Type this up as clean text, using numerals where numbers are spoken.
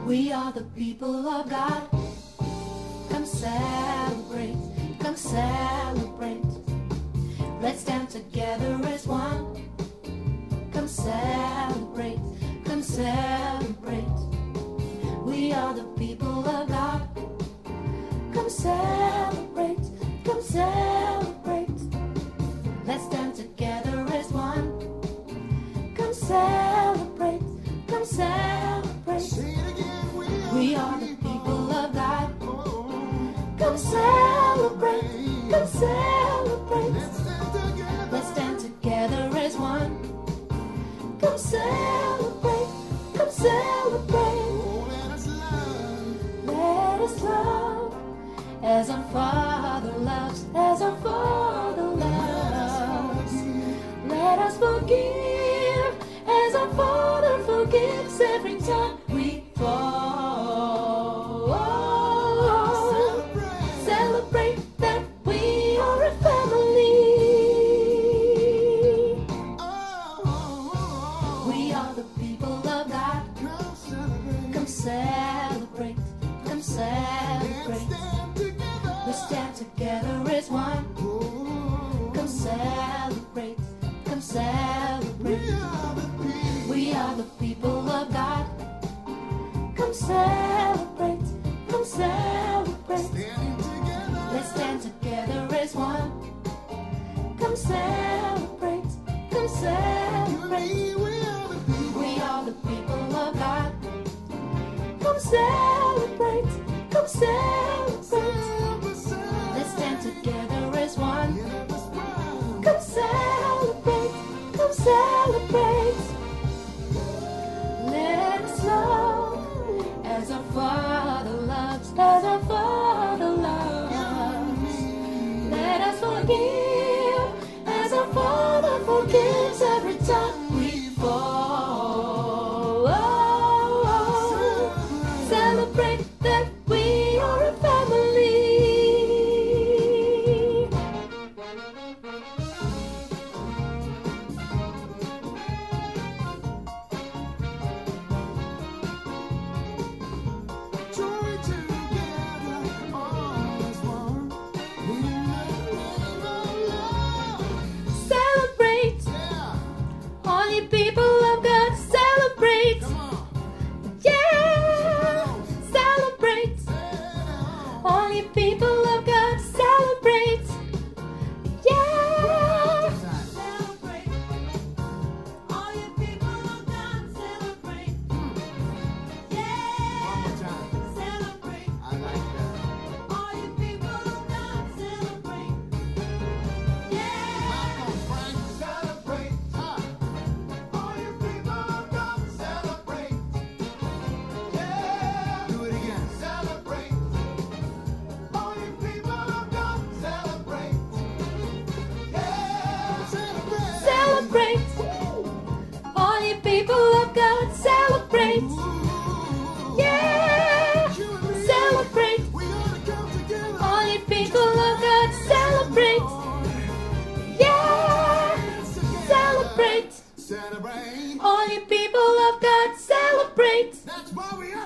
We are the people of God. Come celebrate, come celebrate. Let's stand together as one. Come celebrate, come celebrate. We are the people of God. Come celebrate, come celebrate. Let's stand together as one. Come celebrate, come celebrate. We are the people of God. Come celebrate, come celebrate. Let's stand together as one. Come celebrate, come celebrate. Let us love as our Father loves, as our Father loves. Let us forgive as our Father forgives every time we fall. Celebrate that we are a family. We are the people of God. Come celebrate, come celebrate. We stand together as one. Come celebrate, come celebrate. We are the people of God. Come celebrate, come celebrate. Let's stand together as one. Come celebrate, come celebrate. We are the people of God. Come celebrate, come celebrate. Let's stand together as one. Come celebrate, come celebrate. Let us love as our Father loves, as our Father loves. Let us forgive as our Father forgives every time we fall. Celebrate that we are a family. Celebrate, all you people of God, celebrate. Yeah, celebrate, all you people of God, celebrate. Yeah, celebrate, all you people of God, celebrate. Yeah, celebrate, all you people of God, celebrate. Celebrate, all you people of God, celebrate. Yeah, celebrate, all you people of God, celebrate. Yeah, celebrate, all you people of God, celebrate. That's why we